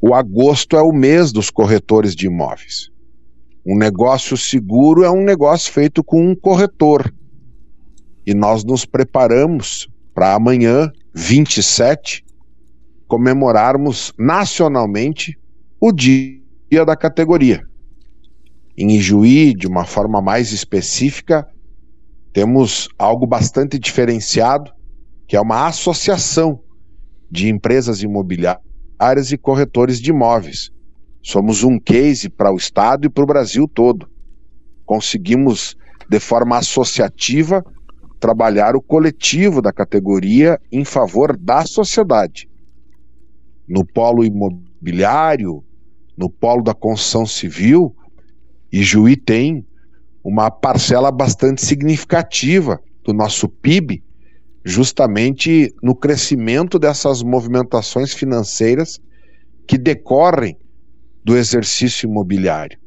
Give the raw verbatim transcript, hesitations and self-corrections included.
o agosto é o mês dos corretores de imóveis. Um negócio seguro é um negócio feito com um corretor. E nós nos preparamos para amanhã, vinte e sete, comemorarmos nacionalmente o dia da categoria. Em Ijuí, de uma forma mais específica, temos algo bastante diferenciado, que é uma associação de empresas imobiliárias e corretores de imóveis. Somos um case para o estado e para o Brasil todo. Conseguimos, de forma associativa, trabalhar o coletivo da categoria em favor da sociedade. No polo imobiliário, no polo da construção civil, Ijuí tem uma parcela bastante significativa do nosso P I B, justamente no crescimento dessas movimentações financeiras que decorrem do exercício imobiliário.